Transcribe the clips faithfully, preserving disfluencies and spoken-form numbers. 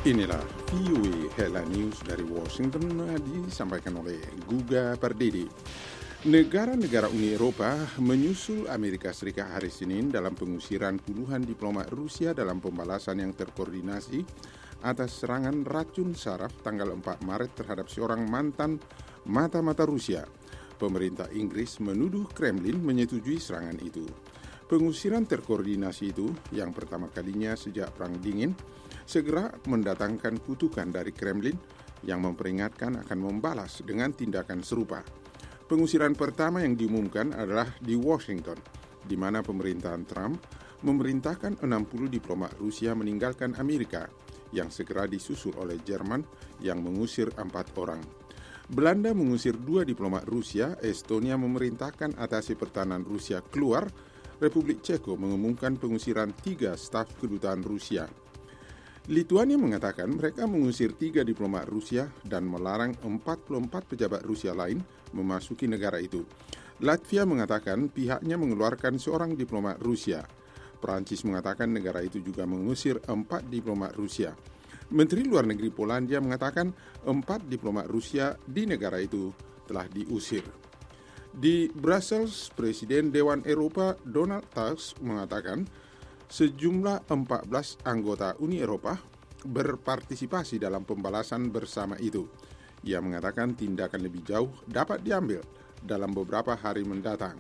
Inilah V O A Headline News dari Washington disampaikan oleh Guga Pardede. Negara-negara Uni Eropa menyusul Amerika Serikat hari Senin dalam pengusiran puluhan diplomat Rusia dalam pembalasan yang terkoordinasi atas serangan racun saraf tanggal empat Maret terhadap seorang mantan mata-mata Rusia. Pemerintah Inggris menuduh Kremlin menyetujui serangan itu. Pengusiran terkoordinasi itu, yang pertama kalinya sejak Perang Dingin, segera mendatangkan kutukan dari Kremlin yang memperingatkan akan membalas dengan tindakan serupa. Pengusiran pertama yang diumumkan adalah di Washington, di mana pemerintahan Trump memerintahkan enam puluh diplomat Rusia meninggalkan Amerika, yang segera disusul oleh Jerman yang mengusir empat orang. Belanda mengusir dua diplomat Rusia, Estonia memerintahkan atase pertahanan Rusia keluar, Republik Ceko mengumumkan pengusiran tiga staf kedutaan Rusia. Lituania mengatakan mereka mengusir tiga diplomat Rusia dan melarang empat puluh empat pejabat Rusia lain memasuki negara itu. Latvia mengatakan pihaknya mengeluarkan seorang diplomat Rusia. Perancis mengatakan negara itu juga mengusir empat diplomat Rusia. Menteri Luar Negeri Polandia mengatakan empat diplomat Rusia di negara itu telah diusir. Di Brussels, Presiden Dewan Eropa Donald Tusk mengatakan sejumlah empat belas anggota Uni Eropa berpartisipasi dalam pembalasan bersama itu. Ia mengatakan tindakan lebih jauh dapat diambil dalam beberapa hari mendatang.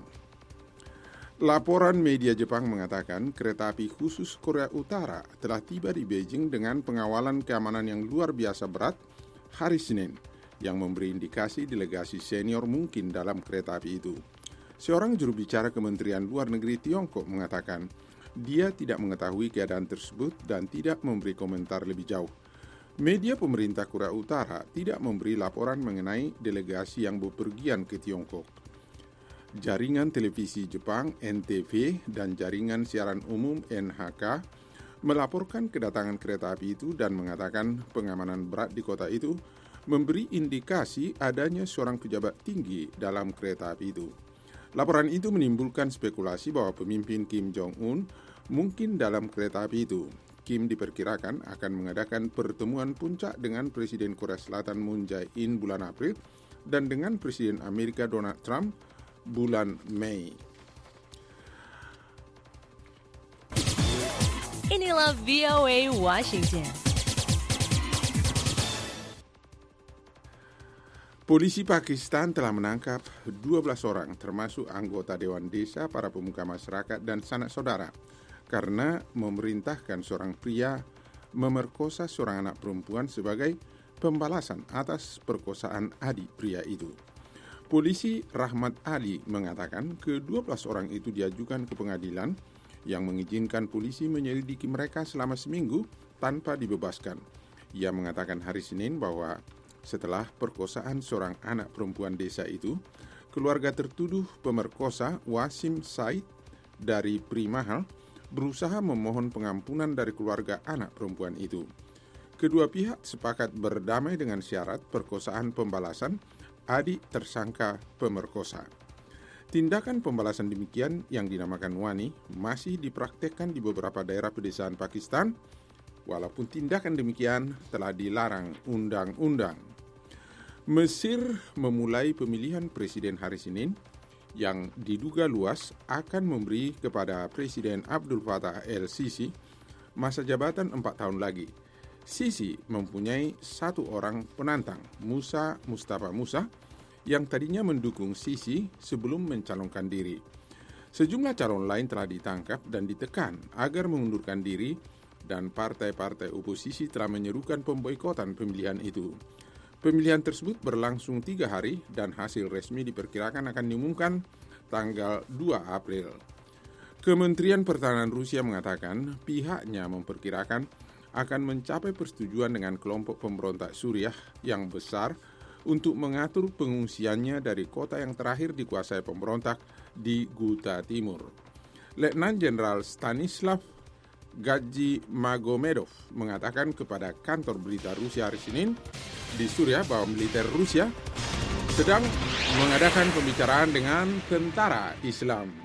Laporan media Jepang mengatakan kereta api khusus Korea Utara telah tiba di Beijing dengan pengawalan keamanan yang luar biasa berat hari Senin, yang memberi indikasi delegasi senior mungkin dalam kereta api itu. Seorang juru bicara Kementerian Luar Negeri Tiongkok mengatakan dia tidak mengetahui keadaan tersebut dan tidak memberi komentar lebih jauh. Media pemerintah Korea Utara tidak memberi laporan mengenai delegasi yang bepergian ke Tiongkok. Jaringan televisi Jepang N T V dan jaringan siaran umum N H K melaporkan kedatangan kereta api itu dan mengatakan pengamanan berat di kota itu memberi indikasi adanya seorang pejabat tinggi dalam kereta api itu. Laporan itu menimbulkan spekulasi bahwa pemimpin Kim Jong-un mungkin dalam kereta api itu. Kim diperkirakan akan mengadakan pertemuan puncak dengan Presiden Korea Selatan Moon Jae-in bulan April dan dengan Presiden Amerika Donald Trump bulan Mei. Inilah V O A Washington. Polisi Pakistan telah menangkap dua belas orang, termasuk anggota Dewan Desa, para pemuka masyarakat, dan sanak saudara, karena memerintahkan seorang pria memerkosa seorang anak perempuan sebagai pembalasan atas perkosaan adik pria itu. Polisi Rahmat Ali mengatakan ke-dua belas orang itu diajukan ke pengadilan yang mengizinkan polisi menyelidiki mereka selama seminggu tanpa dibebaskan. Ia mengatakan hari Senin bahwa setelah perkosaan seorang anak perempuan desa itu, keluarga tertuduh pemerkosa Wasim Said dari Primahal berusaha memohon pengampunan dari keluarga anak perempuan itu. Kedua pihak sepakat berdamai dengan syarat perkosaan pembalasan adik tersangka pemerkosa. Tindakan pembalasan demikian yang dinamakan wani masih dipraktekkan di beberapa daerah pedesaan Pakistan, walaupun tindakan demikian telah dilarang undang-undang. Mesir memulai pemilihan presiden hari Senin yang diduga luas akan memberi kepada Presiden Abdul Fattah el-Sisi masa jabatan empat tahun lagi. Sisi mempunyai satu orang penantang, Musa Mustafa Musa, yang tadinya mendukung Sisi sebelum mencalonkan diri. Sejumlah calon lain telah ditangkap dan ditekan agar mengundurkan diri, dan partai-partai oposisi telah menyerukan pemboikotan pemilihan itu. Pemilihan tersebut berlangsung tiga hari dan hasil resmi diperkirakan akan diumumkan tanggal dua April. Kementerian Pertahanan Rusia mengatakan pihaknya memperkirakan akan mencapai persetujuan dengan kelompok pemberontak Suriah yang besar untuk mengatur pengungsiannya dari kota yang terakhir dikuasai pemberontak di Ghouta Timur. Letnan Jenderal Stanislav Gadji Magomedov mengatakan kepada kantor berita Rusia hari Senin di Suriah bahwa militer Rusia sedang mengadakan pembicaraan dengan tentara Islam.